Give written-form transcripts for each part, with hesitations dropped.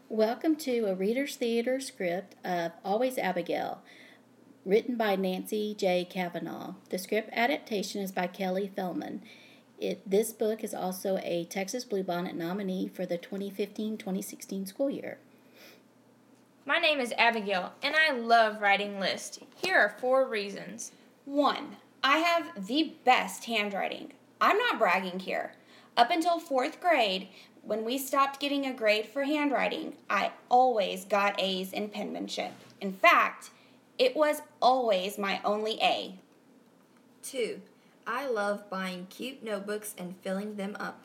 Welcome to a Reader's Theater script of Always Abigail, written by Nancy J. Kavanaugh. The script adaptation is by Kelly Feldman. This book is also a Texas Bluebonnet nominee for the 2015-2016 school year. My name is Abigail, and I love writing lists. Here are 4 reasons. 1. I have the best handwriting. I'm not bragging here. Up until 4th grade, when we stopped getting a grade for handwriting, I always got A's in penmanship. In fact, it was always my only A. 2. I love buying cute notebooks and filling them up.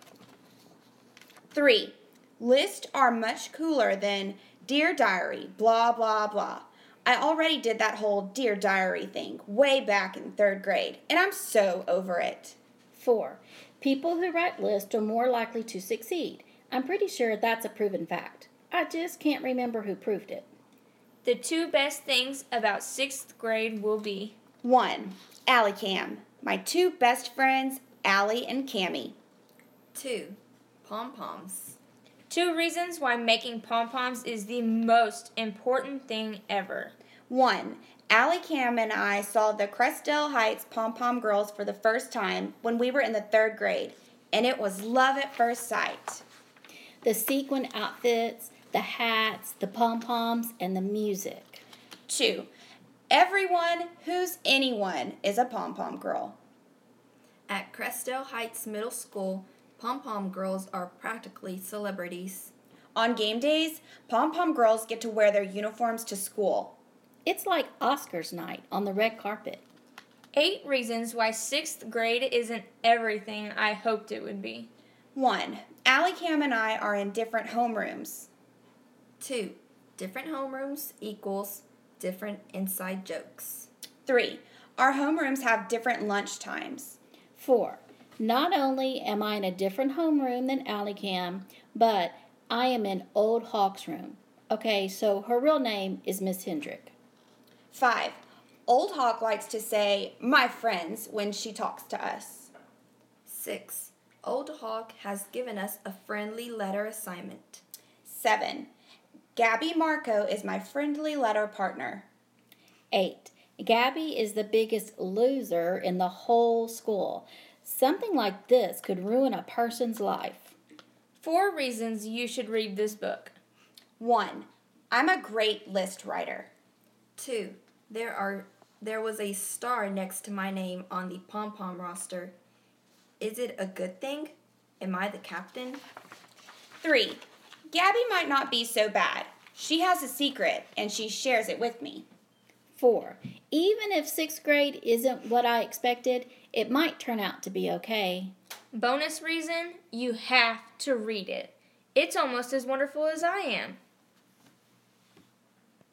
3. Lists are much cooler than Dear Diary, blah, blah, blah. I already did that whole Dear Diary thing way back in 3rd grade, and I'm so over it. 4. People who write lists are more likely to succeed. I'm pretty sure that's a proven fact. I just can't remember who proved it. The 2 best things about 6th grade will be 1. Allie Cam. My 2 best friends, Allie and Cammie. 2. Pom-poms. 2 reasons why making pom-poms is the most important thing ever. 1. Allie Cam and I saw the Crestdale Heights Pom-Pom Girls for the first time when we were in the 3rd grade, and it was love at first sight. The sequin outfits, the hats, the pom-poms, and the music. 2. Everyone who's anyone is a pom-pom girl. At Crestdale Heights Middle School, pom-pom girls are practically celebrities. On game days, pom-pom girls get to wear their uniforms to school. It's like Oscars night on the red carpet. 8 reasons why 6th grade isn't everything I hoped it would be. 1. Allie Cam and I are in different homerooms. 2. Different homerooms equals different inside jokes. 3. Our homerooms have different lunch times. 4. Not only am I in a different homeroom than Allie Cam, but I am in Old Hawk's room. Okay, so her real name is Miss Hendrick. 5. Old Hawk likes to say, my friends, when she talks to us. 6. Old Hawk has given us a friendly letter assignment. 7. Gabby Marco is my friendly letter partner. 8. Gabby is the biggest loser in the whole school. Something like this could ruin a person's life. 4 reasons you should read this book. 1. I'm a great list writer. 2. There was a star next to my name on the pom-pom roster. Is it a good thing? Am I the captain? 3. Gabby might not be so bad. She has a secret, and she shares it with me. 4. Even if 6th grade isn't what I expected, it might turn out to be okay. Bonus reason, you have to read it. It's almost as wonderful as I am.